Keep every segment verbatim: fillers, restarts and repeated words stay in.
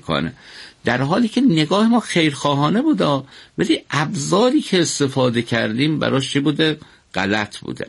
میکنه، در حالی که نگاه ما خیرخواهانه بوده ولی ابزاری که استفاده کردیم براش چی بوده؟ غلط بوده.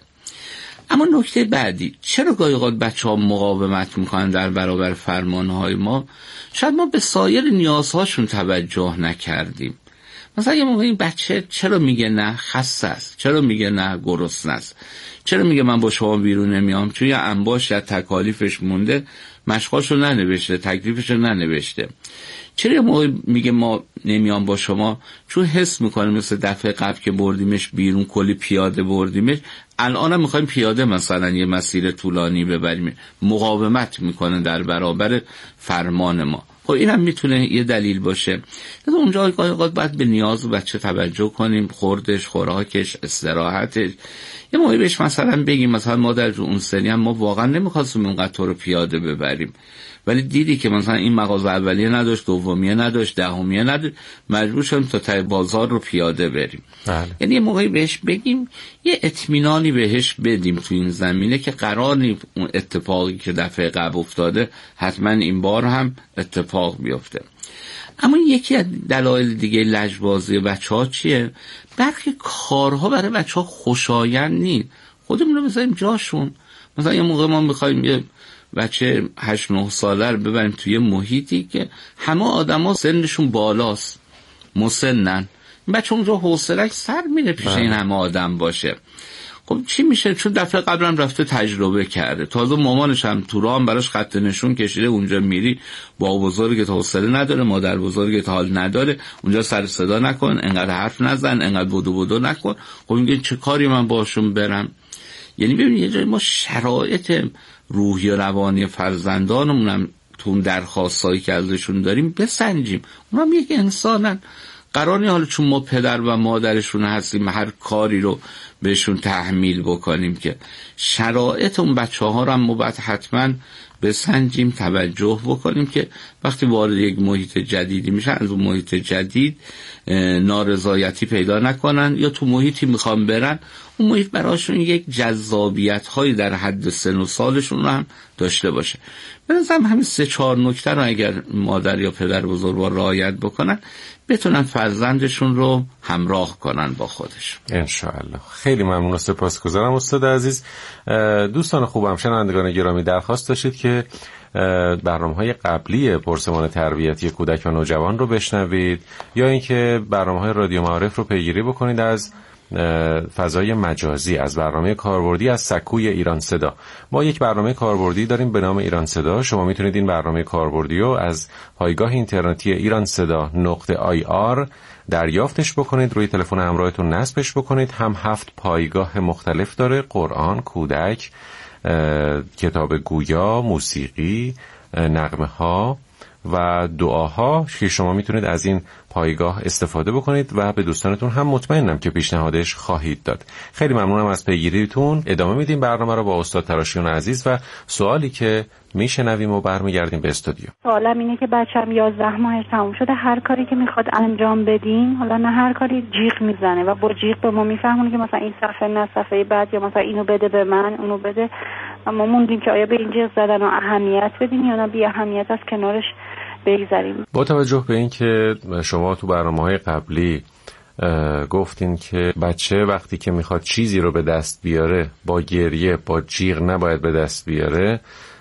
اما نکته بعدی، چرا گاهی اوقات بچه‌ها مقاومت میکنن در برابر فرمانهای ما؟ شاید ما به سایر نیازهاشون توجه نکردیم. مثلا یه موقع این بچه چرا میگه نه خسته است، چرا میگه نه گرسنه است، چرا میگه من با شما بیرون نمیام؟ چون یه انباش یا تکالیفش مونده، مشقاشو ننوشته، تکلیفشو ننوشته. چرا یه موقع میگه ما نمیام با شما؟ چون حس میکنه مثل دفعه قبل که بردیمش بیرون کلی پیاده بردیمش، الان هم میخوایم پیاده مثلا یه مسیر طولانی ببریم، مقاومت میکنه در برابر فرمان ما. خب این هم میتونه یه دلیل باشه. اونجا گاهی اوقات باید به نیاز بچه توجه کنیم، خوردش، خوراکش، استراحتش. یه موقعی بهش مثلا بگیم مثلا ما در اون سنی هم ما واقعا نمیخواستیم اونقدر تو رو پیاده ببریم، ولی دیدی که مثلا این مغازه اولیه نداشت، دومیه نداشت، دهمیه نداشت، مجبور شدیم تا ته بازار رو پیاده بریم. بله. یعنی یه موقعی بهش بگیم، یه اطمینانی بهش بدیم تو این زمینه که قرار نیست اون اتفاقی که دفعه قبل افتاده حتما این بار هم اتفاق بیفته. اما یکی از دلایل دیگه لجبازی بچه‌ها چیه؟ برخی کارها برای بچه‌ها خوشایند نیست. خودمون رو بذاریم جاشون. مثلا یه موقع ما می‌خوایم یه بچه هشت نه ساله رو ببریم توی محیطی که همه آدما سنشون بالاست، مسنن، بچه اونجا حوصله‌اش سر میره پیش این همه آدم باشه. خب چی میشه؟ چون دفعه قبلم رفته تجربه کرده، تازه مامانش هم تو راه هم براش خط نشون کشیده، اونجا میری با بزرگت حوصله نداره، مادر بزرگت حال نداره، اونجا سر صدا نکن، انقدر حرف نزن، انقدر بدو بدو نکن. خب میگه چه کاری من باشون برم؟ یعنی ببین یه جای ما شرایط روحی و روانی فرزندانمون هم تو اون درخواستایی که ازشون داریم بسنجیم. اونا هم یک انسانن، قرار نیست حالا چون ما پدر و مادرشون هستیم هر کاری رو بهشون تحمیل بکنیم، که شرایط اون بچه ها رو هم ما باید حتما بسنجیم، توجه بکنیم که وقتی وارد یک محیط جدیدی میشن از اون محیط جدید نارضایتی پیدا نکنن، یا تو محیطی میخوان برن اون محیط براشون یک جذابیت هایی در حد سن و سالشون رو هم داشته باشه. به نظرم همین سه چهار نکته رو اگر مادر یا پدر بزرگوار رعایت بکنن بتونن فرزندشون رو همراه کنن با خودشون انشاءالله. خیلی ممنون و سپاسگزارم استاد عزیز. دوستان خوبم، شنوندگان گرامی، درخواست داشتید که برنامه‌های قبلی پرسمان تربیتی کودک و نوجوان رو بشنوید یا اینکه برنامه‌های رادیو معارف رو پیگیری بکنید از فضای مجازی، از برنامه کاربردی از سکوی ایران صدا. ما یک برنامه کاربردی داریم به نام ایران صدا. شما میتونید این برنامه کاربردی رو از پایگاه اینترنتی ایران صدا نقطه آی آر دریافتش بکنید، روی تلفن همراهتون نصبش بکنید. هم هفت پایگاه مختلف داره: قرآن، کودک، کتاب گویا، موسیقی، نغمه ها و دعاها که شما میتونید از این پایگاه استفاده بکنید و به دوستانتون هم مطمئنم که پیشنهادش خواهید داد. خیلی ممنونم از پیگیریتون. ادامه میدیم برنامه رو با استاد تراشیون عزیز و سوالی که میشنویم و برمیگردیم به استودیو. سوالم اینه که بچه‌م یازده ماهش تموم شده، هر کاری که میخواد انجام بدیم، حالا نه هر کاری جیغ میزنه و با جیغ به ما میفهمونه که مثلا این صفحه نه صفحه بعد، یا مثلا اینو بده به من اونو بده. ما موندیم که آیا به این جیغ زدن اهمیت بدیم یا نه بی اهمیت از کنارش بگذاریم. با توجه به این که شما تو برنامه‌های قبلی گفتین که بچه وقتی که میخواد چیزی رو به دست بیاره با گریه، با جیغ نباید به دست بیاره،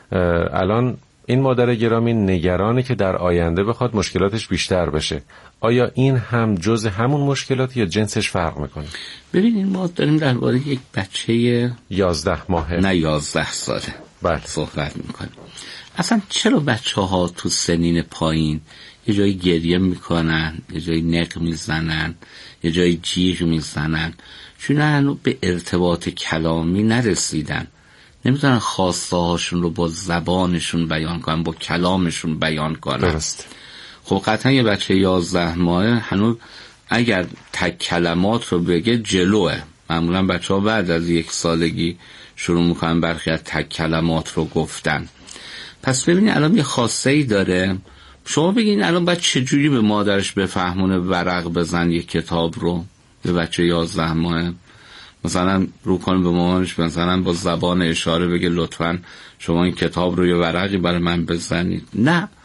الان این مادر گرامی نگرانه که در آینده بخواد مشکلاتش بیشتر بشه. آیا این هم جز همون مشکلات یا جنسش فرق میکنه؟ ببینید ما داریم درباره یک بچه یازده ماهه نه یازده ساله بله صحبت میکنیم. اصلا چرا بچه ها تو سنین پایین یه جایی گریه میکنن، یه جایی نق میزنن، یه جایی جیغ میزنن؟ چون هنوز به ارتباط کلامی نرسیدن، نمیتونن خواسته هاشون رو با زبانشون بیان کنن، با کلامشون بیان کنن. درست. خب قطعا یه بچه یازده ماهه هنوز اگر تک کلمات رو بگه جلوه. معمولا بچه ها بعد از یک سالگی شروع میکنن برخی از تک کلمات رو گفتن. پس ببینید الان یه خواسته ای داره، شما بگین الان باید چجوری به مادرش بفهمونه ورق بزن یک کتاب رو؟ به بچه یازده ماهه مثلا رو کنه به مامانش، مثلا با زبان اشاره بگه لطفاً شما این کتاب رو یه ورقی برای من بزنید؟ نه.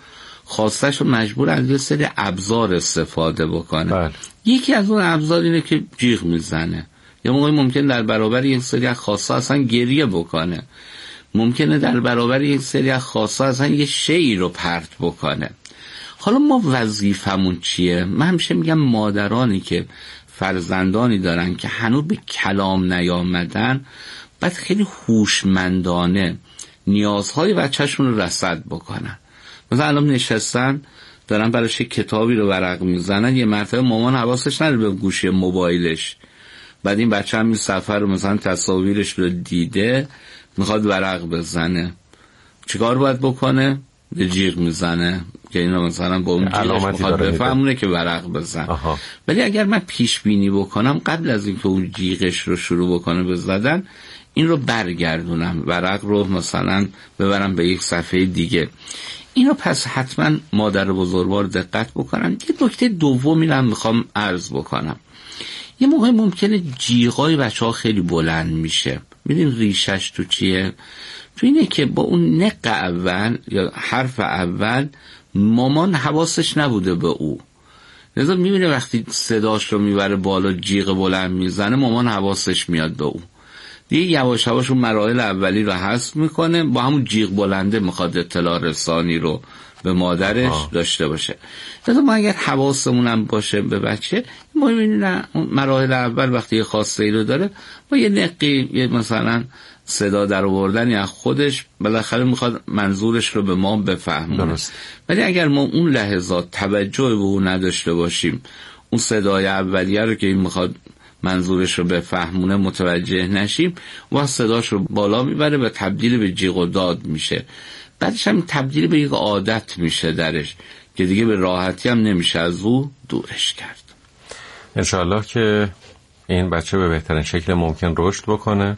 خواستش رو مجبور از یه سری ابزار استفاده بکنه. بله. یکی از اون ابزار اینه که جیغ میزنه. یا موقعی ممکن در برابر یک سری از خواستا اصلا گریه بکنه. ممکنه در برابر یک سری از خواستا اصلا یه شعری رو پرت بکنه. حالا ما وظیفمون چیه؟ من همیشه میگم مادرانی که فرزندانی دارن که هنوز به کلام نیامدن باید خیلی هوشمندانه نیازهای بچه‌شون رو رصد بکنن. مثلا الان نشستن دارن براش کتابی رو ورق میزنن، یه مرتبه مامان حواسش نره به گوشی موبایلش، بعد این بچه هم این صفحه رو مثلا تصاویرش رو دیده میخواد ورق بزنه، چیکار باید بکنه؟ یه جیغ میزنه که اینو مثلا با اون جیغش میخواد بفهمونه که ورق بزن. آها. ولی اگر من پیش بینی بکنم قبل از اینکه اون جیغش رو شروع بکنه بزدن، این رو برگردونم، ورق رو مثلا ببرم به یک صفحه دیگه، اینو پس حتما مادر بزرگوار دقت بکنن. یه نکته دومی رو میخوام عرض بکنم. یه موقع ممکنه جیغای بچه ها خیلی بلند میشه. میدین ریشش تو چیه؟ تو اینه که با اون نق اول یا حرف اول مامان حواسش نبوده به او، لذا میبینه وقتی صداش رو میبره بالا جیغ بلند میزنه مامان حواسش میاد به او، دیگه یواش یواش اون مراحل اولی رو حذف میکنه، با همون جیغ بلنده میخواد اطلاع رسانی رو به مادرش آه. داشته باشه. لذا ما اگر حواسمون باشه به بچه، ما میبینیم مراحل اول وقتی یه خواسته ای رو داره با یه نقی یه مثلا صدا در آوردنی از خودش بالاخره میخواد منظورش رو به ما بفهمونه. ولی اگر ما اون لحظات توجه به اون نداشته باشیم، اون صدای اولیه رو که این میخواد منظورش رو بفهمونه متوجه نشیم، و صداش رو بالا میبره و تبدیل به جیغ و داد میشه. بعدش هم تبدیل به یک عادت میشه درش که دیگه به راحتی هم نمیشه از او دورش کرد. انشاءالله که این بچه به بهترین شکل ممکن رشد بکنه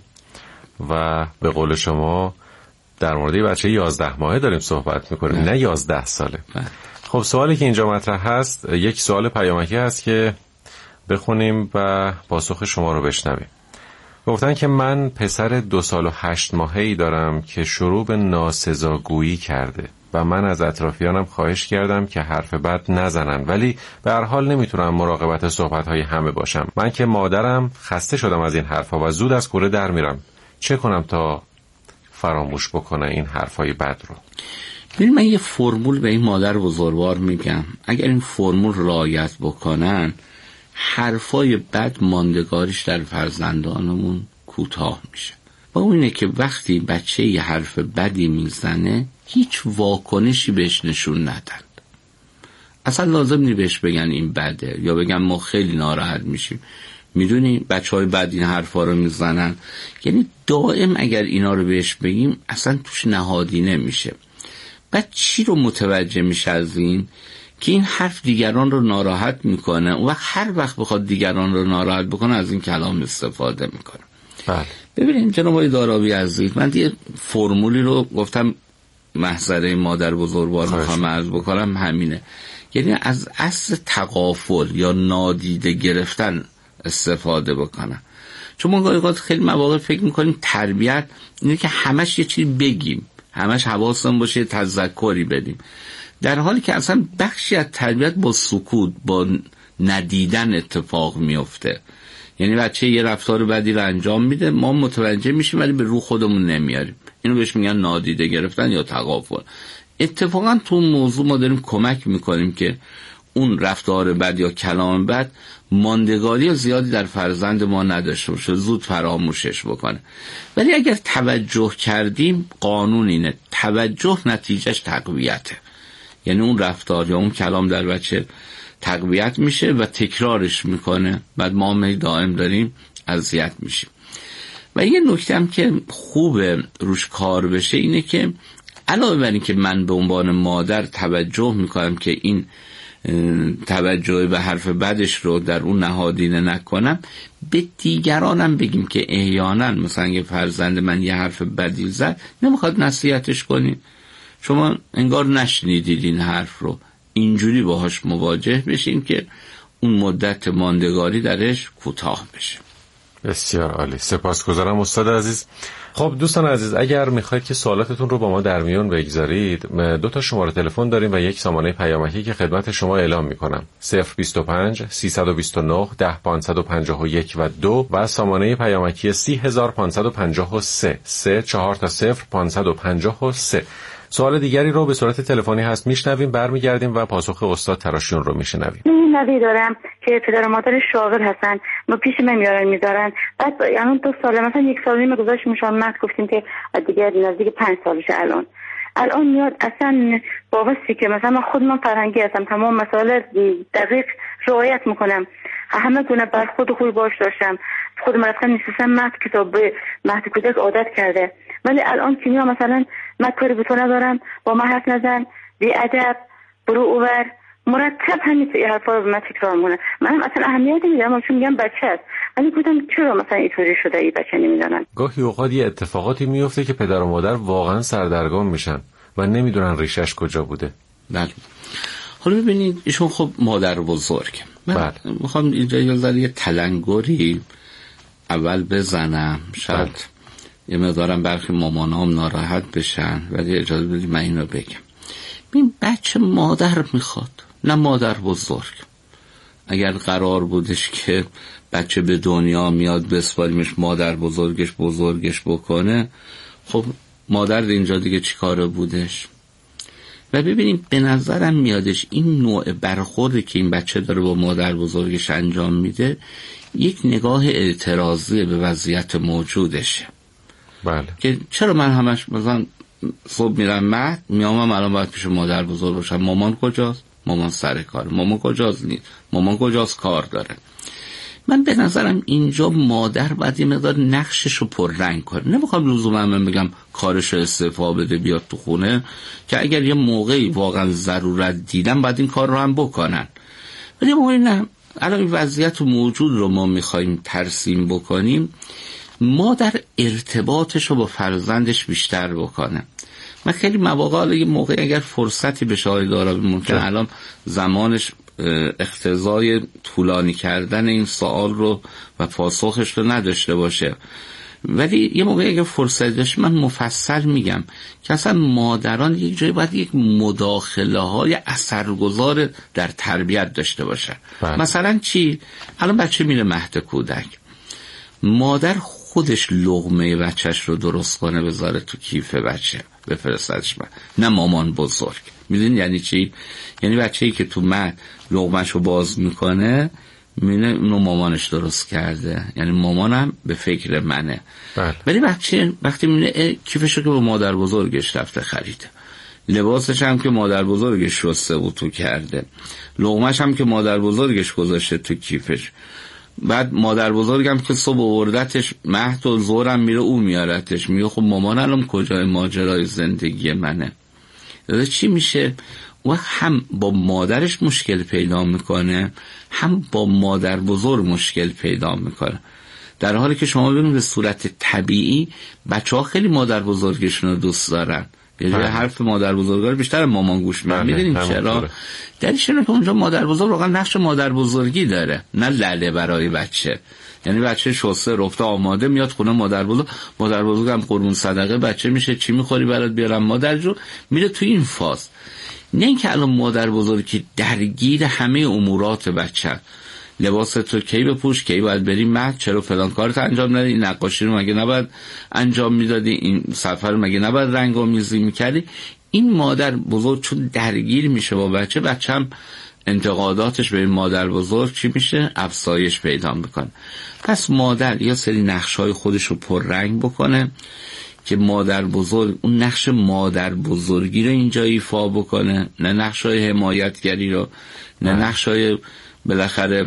و به قول شما در مورد بچه یازده ماهه داریم صحبت میکنیم، نه یازده ساله. خب سوالی که اینجا مطرح هست، یک سوال پیامکی هست که بخونیم و پاسخ شما رو بشنویم. گفتن که من پسر دو سال و هشت ماهه‌ای دارم که شروع به ناسزاگویی کرده و من از اطرافیانم خواهش کردم که حرف بد نزنن، ولی به هر حال نمیتونم مراقبت صحبت‌های همه باشم. من که مادرم خسته شدم از این حرفا و زود از کوره در میرم. چه کنم تا فراموش بکنه این حرفای بد رو؟ ببین من یه فرمول به این مادر بزرگوار میگم، اگر این فرمول رعایت بکنن حرفای بد ماندگاریش در فرزندانمون کوتاه میشه. با اون اینه که وقتی بچه یه حرف بدی میزنه هیچ واکنشی بهش نشون ندن، اصلا لازم نی بهش بگن این بده یا بگن ما خیلی ناراحت میشیم. میدونی بچه های بد این حرفا رو میزنن، یعنی دائم اگر اینا رو بهش بگیم اصلا توش نهادینه میشه. بعد چی رو متوجه میشه از این؟ که این حرف دیگران رو ناراحت میکنه، و هر وقت بخواد دیگران رو ناراحت بکنه از این کلام استفاده میکنه. بله. ببینید جناب آقای دارابی عزیز، من یه فرمولی رو گفتم محضره مادر بزرگوار میخوام عرض بکنم، همینه. یعنی از اصل تغافل یا نادیده گرفتن استفاده بکنم. چون ما گاهی خیلی مواقع فکر میکنیم تربیت اینه که همش یه چیزی بگیم، همش حواسمون باشه تذکری بدیم، در حالی که اصلا بخشی از تربیت با سکوت، با ندیدن اتفاق میفته. یعنی بچه یه رفتار بدی رو انجام میده، ما متوجه میشیم ولی به رو خودمون نمیاریم. اینو بهش میگن نادیده گرفتن یا تغافل. اتفاقا تو موضوع ما داریم کمک میکنیم که اون رفتار بد یا کلام بد ماندگاری زیادی در فرزند ما نداشته باشه، زود فراموشش بکنه. ولی اگر توجه کردیم، قانون اینه توجه نتیجهش تقویته. یعنی اون رفتار یا اون کلام در بچه تقویت میشه و تکرارش میکنه، بعد ما هم دائم داریم اذیت میشیم. و یه نکته هم که خوبه روش کار بشه اینه که علاوه بر این که من به عنوان مادر توجه میکنم که این توجه به حرف بدش رو در اون نهادینه نکنم، به دیگرانم بگیم که احیانا مثلا یه فرزند من یه حرف بدی زد، نمیخواد نصیحتش کنین، شما انگار نشنیدید این حرف رو، اینجوری باهاش مواجه بشین که اون مدت ماندگاری درش کوتاه بشه. بسیار عالی، سپاسگزارم استاد عزیز. خب دوستان عزیز، اگر میخواید که سوالاتتون رو با ما در میون بگذارید، دو تا شماره تلفن داریم و یک سامانه پیامکی که خدمت شما اعلام میکنم: صفر بیست و پنج سیصد و بیست و نه ده پانصد و پنجاه و یک و دو و سامانه پیامکی سی هزار پانصد و پنجاه و سه سه چهار تا صفر پانصد و پنجاه و سه. سوال دیگری رو به صورت تلفنی هست میشنویم، برمیگردیم و پاسخ استاد تراشیون رو میشنویم. این نوی دارم که پدر و مادر شاغل هستن، ما پیش من میارن میذارن، بعد یعنی دو سال مثلا یک سال نیم گذاشت میشم مت گفتیم که دیگه نزدیک پنج سالشه الان الان میاد اصلا وابسته که مثلا من خود من فرهنگی هستم، تمام مسائل دقیق رعایت میکنم، همه گونه برخورد خوبی باش داشتم، خود من اصلا نشستم مت کتاب مهد کودک عادت کرده، ولی الان که میام مثلا من کاری به تو ندارم، با من حرف نزن، بی ادب، برو اوور، مرتب همین حرفا رو به من تکرار میکنه. من اصلا اهمیتی نمیدم، چون میگم بچه است، ولی گفتم چرا مثلا اینطوری شده این بچه نمیدونن. گاهی اوقات یه اتفاقاتی میفته که پدر و مادر واقعا سردرگم میشن و نمیدونن ریشش کجا بوده. بله. حالا ببینید ایشون خب مادر بزرگ، من میخوام اینجا یه ذره یه تلنگری اول بزنم، شاید بله. یه مقدارم برخی مامانام ناراحت بشن، ولی اجازه بدید من اینو بگم. این بچه مادر میخواد، نه مادر بزرگ. اگر قرار بودش که بچه به دنیا میاد بسپاریمش مادر بزرگش بزرگش بکنه، خب مادر اینجا دیگه چی کاره بودش؟ و ببینیم به نظرم میادش این نوع برخوردی که این بچه داره با مادر بزرگش انجام میده یک نگاه اعتراضی به وضعیت موجودشه. بله. که چرا من همش مثلا صبح میرم مهد میامم الان باید پیش مادر بزرگ باشم، مامان کجاست؟ مامان سر کار. مامان کجاست؟ نیست. مامان کجاست؟ کار داره. من به نظرم اینجا مادر باید یه مقدار نقشش رو پررنگ کنه. نمیخوام لزوما من بگم کارش رو استعفا بده بیاد تو خونه، که اگر یه موقعی واقعا ضرورت دیدن باید این کار رو هم بکنن، ولی موقعی نه. الان این وضعیت موجود رو ما میخوایم ترسیم بکنیم، مادر ارتباطش رو با فرزندش بیشتر بکنه. من خیلی مواقع حالا یه موقعی اگر فرصتی به شاهد داره، ممکن الان زمانش اقتضای طولانی کردن این سوال رو و پاسخش رو نداشته باشه، ولی یه موقعی اگر فرصت داشت من مفصل میگم که اصلا مادران یک جایی باید یک مداخله های اثرگذار در تربیت داشته باشه. مثلا چی؟ الان بچه میره مهد کودک، مادر خودش لقمه بچهش رو درست کنه بذاره تو کیف بچه بفرستش من، نه مامان بزرگ. میدونی یعنی چی؟ یعنی بچه‌ای که تو مهد لقمه‌ش رو باز میکنه میونه اونو مامانش درست کرده، یعنی مامانم به فکر منه. بله. ولی بچه وقتی میونه کیفشو که با مادر بزرگش رفته خریده، لباسش هم که مادر بزرگش شسته و تو کرده، لقمه‌ش هم که مادر بزرگش گذاشته تو کیفش، بعد مادر بزرگم که صبح آوردتش مهد و ظهرم میره او میارتش، میگه خب مامان الان کجای ماجرای زندگی منه؟ چی میشه؟ و هم با مادرش مشکل پیدا میکنه، هم با مادر بزرگ مشکل پیدا میکنه، در حالی که شما ببینید به صورت طبیعی بچه ها خیلی مادر بزرگشون رو دوست دارن، یعنی حرف مادر بزرگا رو بیشتر مامان گوش میدن. میدونیم چرا؟ دلیلش اینه که اونجا مادر بزرگ واقعا نقش مادر بزرگی داره، نه لله برای بچه. یعنی بچه شسته رفته آماده میاد خونه مادر بزرگ، مادر بزرگ هم قربون صدقه بچه میشه، چی میخوری برات بیارم مادر جو، میره تو این فاز. نه اینکه الان مادر بزرگ که درگیر همه امورات بچه، لباس تو کی بپوش، کی باید بری مهد، چرا فلان کارت انجام ندادی، این نقاشی رو مگه نباید انجام میدادی، این سفر رو مگه نباید رنگ‌آمیزی میکردی. این مادر بزرگ چون درگیر میشه با بچه، بچه هم انتقاداتش به این مادر بزرگ چی میشه؟ افزایش پیدا میکنه. پس مادر یا سری نقش‌های خودش رو پررنگ بکنه که مادر بزرگ اون نقش مادر بزرگی رو اینجا ایفا بکنه، نه نقش‌های حمایتگری رو، نه نقش‌های بالاخره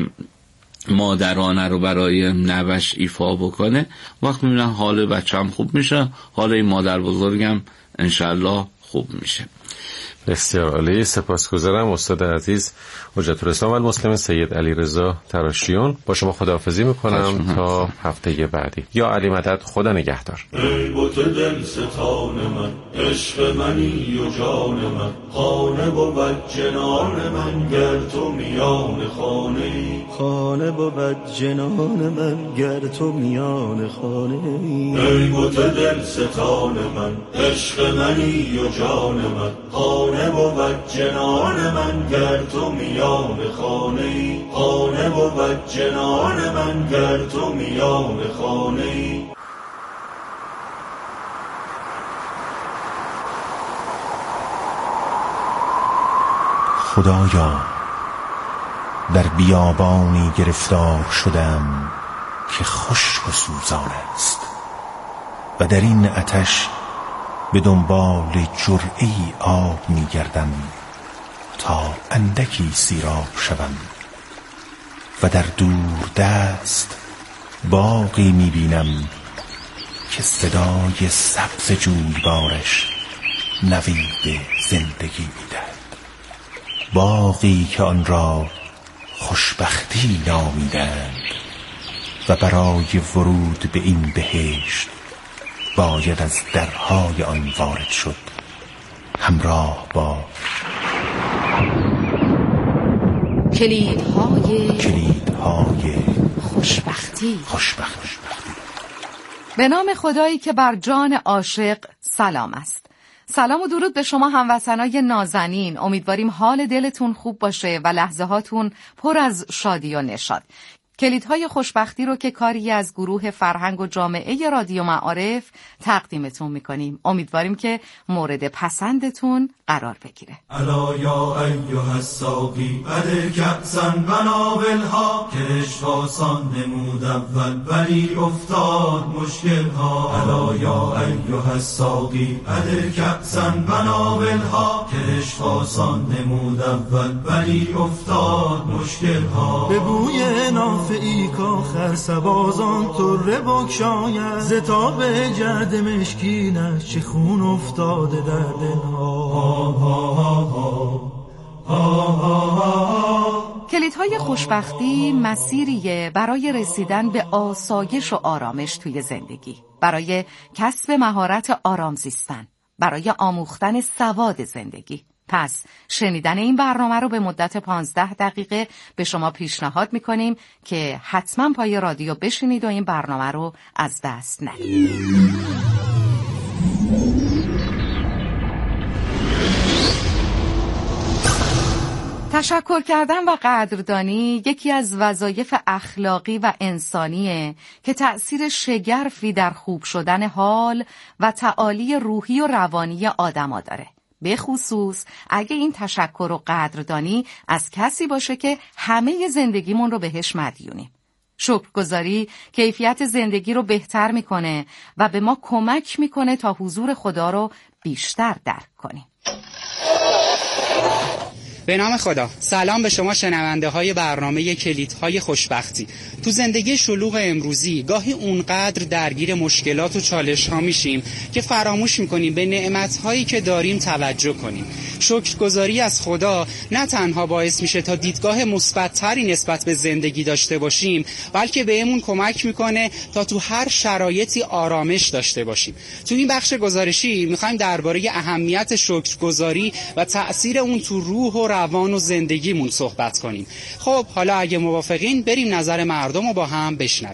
مادرانه رو برای نوش ایفا بکنه. وقت میبینن حال بچه هم خوب میشه، حال این مادر بزرگم انشالله خوب میشه. بسیار عالی، سپاسگزارم. استاد عزیز حجت الاسلام المسلمین سید علیرضا تراشیون، با شما خداحافظی میکنم تا هفته بعدی. یا علی مدد، خدا نگهدار. ای بت دل ستان من، عشق منی و جان من، خانه بود جنان من گر تو میان خانه ای، خانه بود جنان من گر تو میان خانه ای. ای بت دل ستان من، عشق منی و جان من، خانه بود جنان من گر تو میان خانه ای، خانه بود جنان من گر تو میان خانه ای. خدایا در بیابانی گرفتار شدم که خشک و سوزان است و در این آتش به دنبال جرعه‌ای آب می گردم تا اندکی سیراب شوم و در دور دست باغی می بینم که صدای سبز جویبارش نوید زندگی می دهد، باغی که آن را خوشبختی نامیدند و برای ورود به این بهشت باید از درهای آن وارد شد همراه با کلیدهای کلیدهای خوشبختی. خوشبختی. به نام خدایی که بر جان عاشق سلام است. سلام و درود به شما هموطنای نازنین. امیدواریم حال دلتون خوب باشه و لحظه هاتون پر از شادی و نشاط. کلیدهای خوشبختی رو که کاری از گروه فرهنگ و جامعه رادیو معارف تقدیمتون میکنیم. امیدواریم که مورد پسندتون قرار بگیره. الا یا ایها الساقی بده کأسا بنابلها، که عشق آسان نمود اول ولی افتاد مشکلها. الا یا ایها الساقی بده کأسا بنابلها، که عشق آسان نمود اول ولی افتاد مشکلها. به بوی نافعی کاخر سبازان طره بکشاید، زتاب جرد مشکینش چه خون افتاده در دلها. کلیدهای خوشبختی مسیریه برای رسیدن به آسایش و آرامش توی زندگی، برای کسب مهارت آرام زیستن، برای آموختن سواد زندگی. پس شنیدن این برنامه رو به مدت پانزده دقیقه به شما پیشنهاد میکنیم که حتما پای رادیو بشینید و این برنامه رو از دست ندید. تشکر کردن و قدردانی یکی از وظایف اخلاقی و انسانیه که تأثیر شگرفی در خوب شدن حال و تعالی روحی و روانی آدما داره، به خصوص اگه این تشکر و قدردانی از کسی باشه که همه زندگیمون رو بهش مدیونیم. شکرگزاری کیفیت زندگی رو بهتر میکنه و به ما کمک میکنه تا حضور خدا رو بیشتر درک کنیم. به نام خدا. سلام به شما شنونده های برنامه کلیدهای خوشبختی. تو زندگی شلوغ امروزی گاهی اونقدر درگیر مشکلات و چالش ها میشیم که فراموش میکنیم به نعمت هایی که داریم توجه کنیم. شکرگزاری از خدا نه تنها باعث میشه تا دیدگاه مثبت تری نسبت به زندگی داشته باشیم، بلکه بهمون کمک میکنه تا تو هر شرایطی آرامش داشته باشیم. تو این بخش گزارشی میخوایم درباره اهمیت شکرگزاری و تأثیر اون تو روح و روان و زندگیمون صحبت کنیم. خب حالا اگه موافقین بریم نظر مردم رو با هم بشنویم.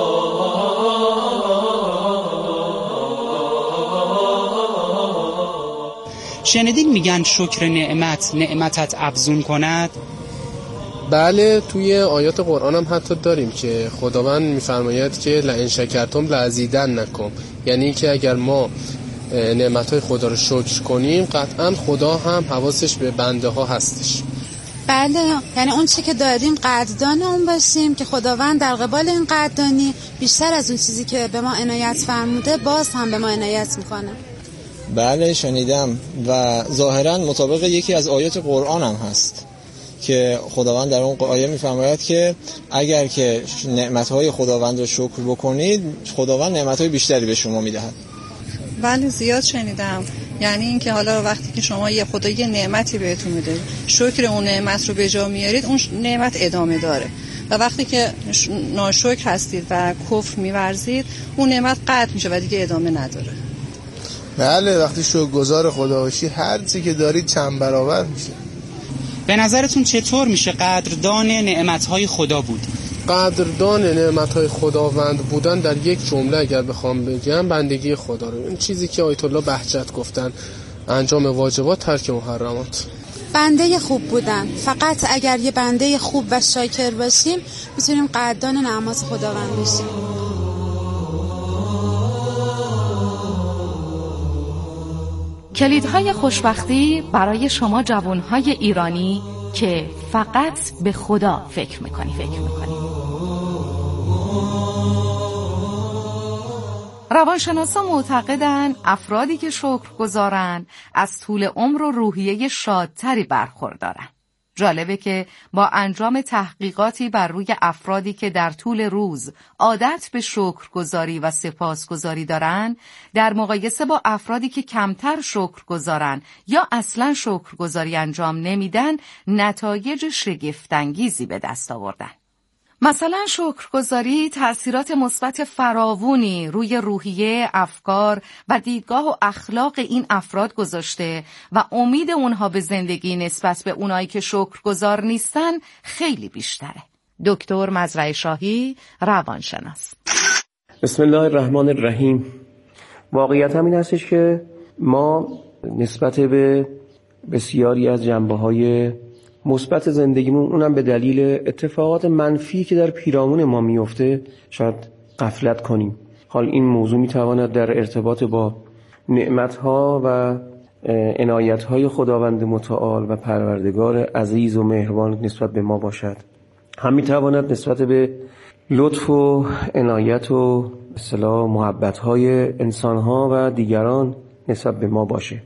شنیدین میگن شکر نعمت نعمتت افزون کند؟ بله، توی آیات قرآن هم حتی داریم که خداوند میفرماید که لئن شکرتم لازیدنکم، یعنی که اگر ما نعمتهای خدا رو شکر کنیم قطعا خدا هم حواسش به بنده ها هستش. بله، یعنی اون چی که داریم قدردان اون باشیم که خداوند در قبال این قدردانی بیشتر از اون چیزی که به ما عنایت فرموده باز هم به ما عنایت میکنه. بله شنیدم و ظاهرا مطابق یکی از آیات قرآن هم هست که خداوند در اون آیه میفرماید که اگر که نعمتهای خداوند رو شکر بکنید خداوند نعمتهای بیشتری به شما میدهد. بله زیاد شنیدم یعنی اینکه حالا وقتی که شما یه خدا یه نعمتی بهتون میده، شکر اون نعمت رو به جا میارید، اون نعمت ادامه داره. و وقتی که ناشکر هستید و کفر می‌ورزید، اون نعمت قطع میشه و دیگه ادامه نداره. بله، وقتی شکرگزار خدا باشی هر چی که دارید چند برابر میشه. به نظرتون چطور میشه قدردان نعمت‌های خدا بود؟ قدردان نعمت‌های خداوند بودن در یک جمله اگر بخوام بگم بندگی خدا رو. این چیزی که آیت الله بهجت گفتن، انجام واجبات، ترک محرمات. بنده خوب بودن. فقط اگر یه بنده خوب و شاکر باشیم میتونیم قدردان نعمات خداوند بشیم. کلیدهای خوشبختی برای شما جوانهای ایرانی که فقط به خدا فکر میکنی فکر میکنی روانشناسا معتقدن افرادی که شکرگزارن از طول عمر و روحیه شادتری برخوردارن. جالبه که با انجام تحقیقاتی بر روی افرادی که در طول روز عادت به شکرگزاری و سپاسگزاری دارن در مقایسه با افرادی که کمتر شکرگزارن یا اصلا شکرگزاری انجام نمیدن نتایج شگفت‌انگیزی به دست آوردن. مثلا شکرگزاری تأثیرات مثبت فراوانی روی روحیه، افکار و دیدگاه و اخلاق این افراد گذاشته و امید اونها به زندگی نسبت به اونایی که شکرگزار نیستن خیلی بیشتره. دکتر مزرعه شاهی، روانشناس. بسم الله الرحمن الرحیم. واقعیت هم این هستش که ما نسبت به بسیاری از جنبه‌های مثبت زندگیمون، اونم به دلیل اتفاقات منفی که در پیرامون ما میفته، شاید غفلت کنیم. حال این موضوع میتواند در ارتباط با نعمتها و عنایتهای خداوند متعال و پروردگار عزیز و مهربان نسبت به ما باشد. هم میتواند نسبت به لطف و عنایت و اصطلاح محبتهای انسانها و دیگران نسبت به ما باشه.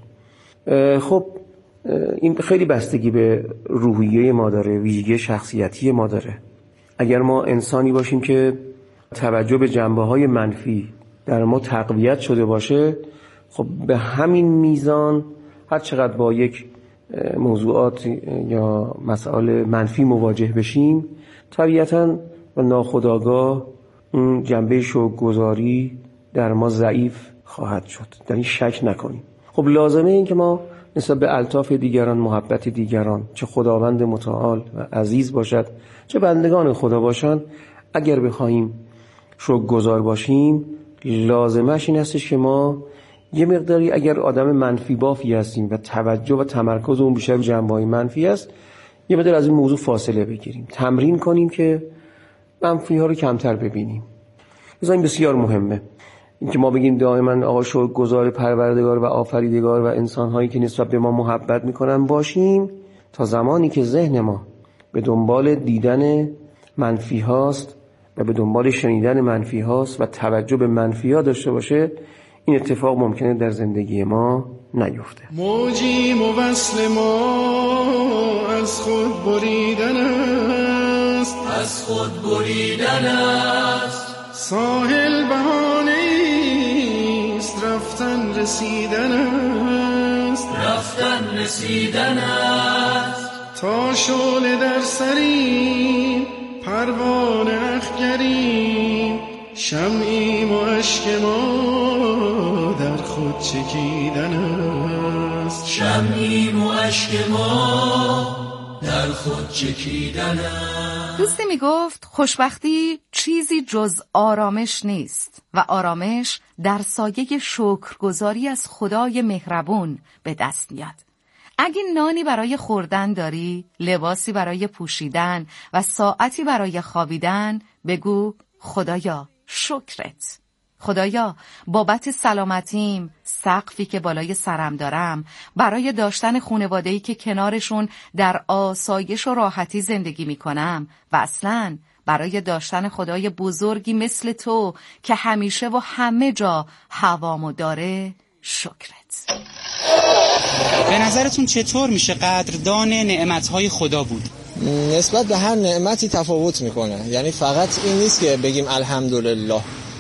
خب این خیلی بستگی به روحیه ما داره، ویژگی شخصیتی ما داره. اگر ما انسانی باشیم که توجه به جنبه‌های منفی در ما تقویت شده باشه، خب به همین میزان هر چقدر با یک موضوعات یا مسائل منفی مواجه بشیم، طبیعتاً و ناخودآگاه اون جنبه شکرگزاری در ما ضعیف خواهد شد. در این شک نکنیم. خب لازمه این که ما نسبت به الطاف دیگران، محبت دیگران، چه خداوند متعال و عزیز باشد چه بندگان خدا باشند، اگر بخواهیم شکرگزار باشیم، لازمش این هستش که ما یه مقداری اگر آدم منفی بافی هستیم و توجه و تمرکز اون بیشتر به جنبه‌های منفی است، یه مقدار از این موضوع فاصله بگیریم، تمرین کنیم که منفی ها رو کمتر ببینیم. این بسیار مهمه. اینکه ما بگیم دائما آقا شکرگزار پروردگار و آفریدگار و انسان‌هایی که نسبت به ما محبت می‌کنن باشیم، تا زمانی که ذهن ما به دنبال دیدن منفی هاست و به دنبال شنیدن منفی هاست و توجه به منفی ها داشته باشه، این اتفاق ممکنه در زندگی ما نیفته. موجی موصل ما از خود بریدن است، از خود بریدن است. ساحل بهانه است، رفتن رسیدن است، رفتن رسیدن است. تا شعله در سریم، پروانه اخگریم، شمعیم و اشک ما در خود چکیدن است، شمعیم و اشک ما در خود چکیدن است. دوستی می گفت خوشبختی چیزی جز آرامش نیست و آرامش در سایه شکرگزاری از خدای مهربون به دست میاد. اگه نانی برای خوردن داری، لباسی برای پوشیدن و ساعتی برای خوابیدن، بگو خدایا شکرت. خدایا بابت سلامتیم، سقفی که بالای سرم دارم، برای داشتن خانواده‌ای که کنارشون در آسایش و راحتی زندگی میکنم و اصلاً برای داشتن خدای بزرگی مثل تو که همیشه و همه جا هوامو داره، شکرت. به نظرتون چطور میشه قدردان نعمتهای خدا بود؟ نسبت به هر نعمتی تفاوت میکنه. یعنی فقط این نیست که بگیم الحمدلله.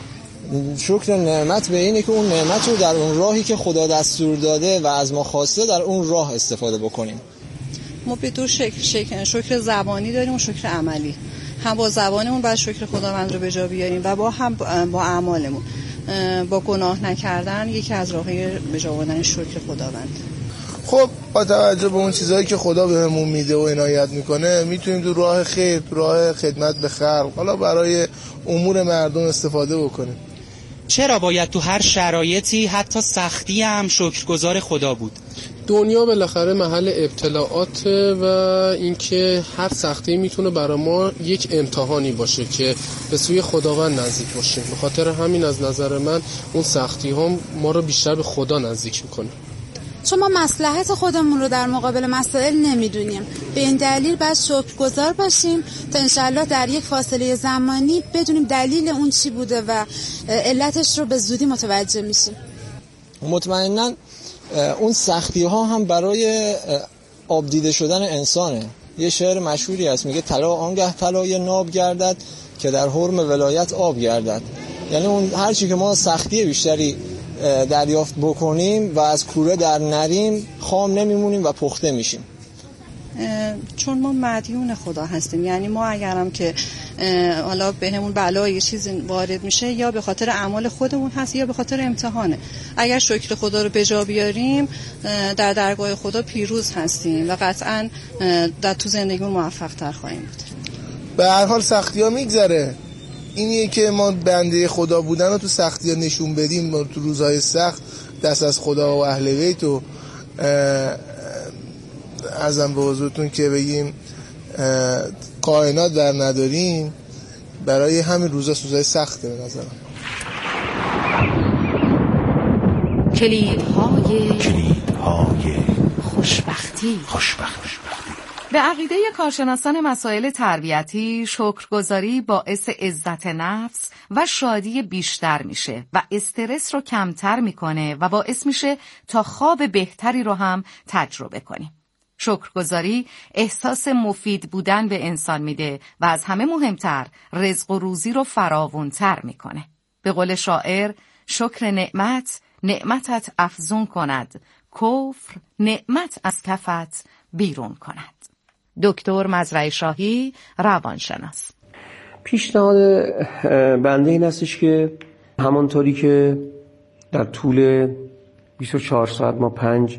شکر نعمت به اینه که اون نعمت رو در اون راهی که خدا دستور داده و از ما خواسته در اون راه استفاده بکنیم. ما به دو شکل, شکل شکر زبانی داریم و شکر عملی. هم با زبانمون باید شکر خداوند رو به جا بیاریم و با هم با اعمالمون. با گناه نکردن یکی از راه‌های به جا آوردن شکر خداوند. خب با توجه به اون چیزایی که خدا بهمون میده و عنایت میکنه میتونیم تو راه خیر، تو راه خدمت به خلق، حالا برای امور مردم استفاده بکنیم. چرا باید تو هر شرایطی حتی سختی هم شکرگزار خدا بود؟ دنیا بالاخره محل ابتلاعات و اینکه هر سختی میتونه برای ما یک امتحانی باشه که به سوی خداوند نزدیک باشیم. به خاطر همین از نظر من اون سختی هم ما رو بیشتر به خدا نزدیک میکنه. چون ما مصلحت خودمون رو در مقابل مسائل نمیدونیم، به این دلیل باید شکرگزار باشیم تا انشالله در یک فاصله زمانی بدونیم دلیل اون چی بوده و علتش رو به زودی متوجه میشیم. مطمئناً اون سختی ها هم برای آب دیده شدن انسانه. یه شعر مشهوری هست میگه طلا آنگه طلای ناب گردد که در حرم ولایت آب گردد. یعنی اون هر چی که ما سختی بیشتری دریافت بکنیم و از کوره در نریم خام نمیمونیم و پخته میشیم. چون ما مدیون خدا هستیم، یعنی ما اگرم که حالا به همون بلای یه چیزی وارد میشه یا به خاطر اعمال خودمون هست یا به خاطر امتحانه. اگر شکر خدا رو به جا بیاریم در درگاه خدا پیروز هستیم و قطعا در تو زندگیمون موفق تر خواهیم بود. به هر حال سختی ها میگذره. اینیه که ما بنده خدا بودن رو تو سختی ها نشون بدیم، تو روزهای سخت دست از خدا و اهل بیت و ازم به حضورتون که بگیم کائنات در نداریم، برای همین روزا روزای سخته به نظرم. کلیدهای کلیدهای خوشبختی خوشبختی به عقیده کارشناسان مسائل تربیتی، شکرگزاری باعث عزت نفس و شادی بیشتر میشه و استرس رو کمتر میکنه و باعث میشه تا خواب بهتری رو هم تجربه کنیم. شکرگزاری احساس مفید بودن به انسان میده و از همه مهمتر رزق و روزی رو فراوان‌تر میکنه. به قول شاعر، شکر نعمت نعمتت افزون کند، کفر نعمت از کفت بیرون کند. دکتر مزرعه شاهی، روانشناس. پیشنهاد بنده این هستش که همانطوری که در طول بیست و چهار ساعت ما پنج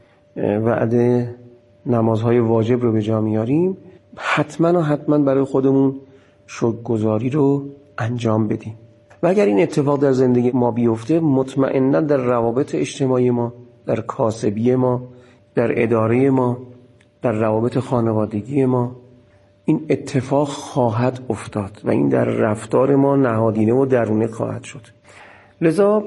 وعده نمازهای واجب رو به جا میاریم، حتما و حتما برای خودمون شکرگزاری رو انجام بدیم. و اگر این اتفاق در زندگی ما بیفته، مطمئنا در روابط اجتماعی ما، در کاسبی ما، در اداره ما، در روابط خانوادگی ما این اتفاق خواهد افتاد و این در رفتار ما نهادینه و درونی خواهد شد. لذا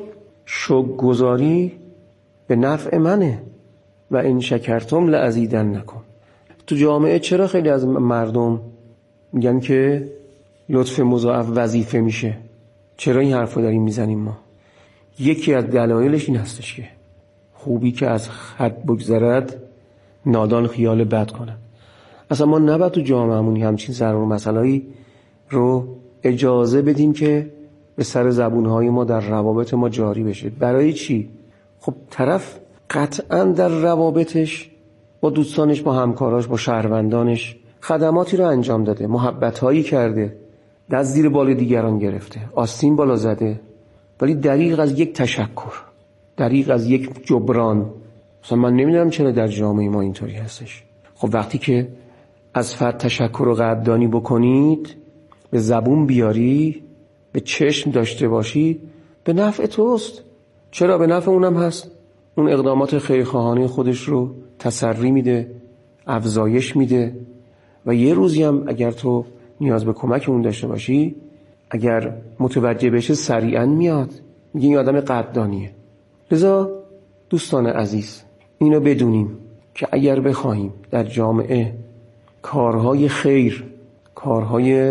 شکرگزاری به نفع منه و این شکرتم لازیدنکم. تو جامعه چرا خیلی از مردم میگن که لطف مضاعف وظیفه میشه؟ چرا این حرفو داریم میزنیم ما؟ یکی از دلایلش این هستش که خوبی که از حد بگذرد نادان خیال بد کنند. اصلا ما نباید تو جامعهمون همچین ضرور مسائلی رو اجازه بدیم که به سر زبونهای ما در روابط ما جاری بشه. برای چی؟ خب طرف قطعا در روابطش با دوستانش، با همکاراش، با شهروندانش خدماتی رو انجام داده، محبت‌هایی کرده، دست زیر بال دیگران گرفته، آستین بالا زده، ولی دریغ از یک تشکر، دریغ از یک جبران. مثلا من نمیدونم چرا در جامعه ما اینطوری هستش. خب وقتی که از فرد تشکر و قدردانی بکنید، به زبون بیاری، به چشم داشته باشی، به نفع توست. چرا؟ به نفع اونم هست. اون اقدامات خیرخواهانه خودش رو تسری میده، افزایش میده و یه روزی هم اگر تو نیاز به کمک اون داشته باشی، اگر متوجه بشه سریعا میاد، میگه این آدم قدردانیه. لذا دوستان عزیز اینو بدونیم که اگر بخواهیم در جامعه کارهای خیر، کارهای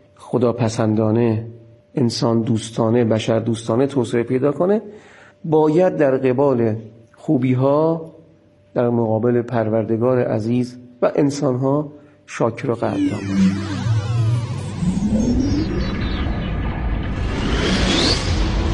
خداپسندانه، انسان دوستانه، بشر دوستانه توسعه پیدا کنه، باید در قبال خوبی‌ها در مقابل پروردگار عزیز و انسان‌ها شاکر و قدردان باشیم.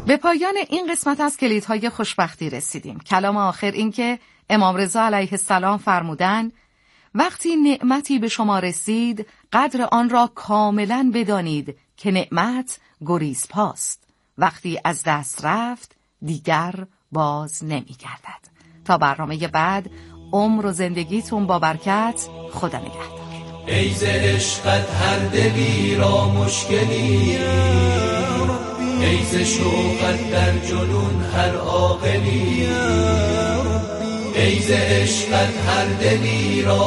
به پایان این قسمت از کلیدهای خوشبختی رسیدیم. کلام آخر این که امام رضا علیه السلام فرمودند وقتی نعمتی به شما رسید قدر آن را کاملا بدانید که نعمت گریزپاست. وقتی از دست رفت دیگر باز نمی گردد. تا برنامه بعد عمر و زندگیتون با برکت. خدا نگهدار. ای ز عشقت هر دلی را مشکلی، ای ز شوقت در جنون هر عاقلی، ای ز عشقت هر دلی را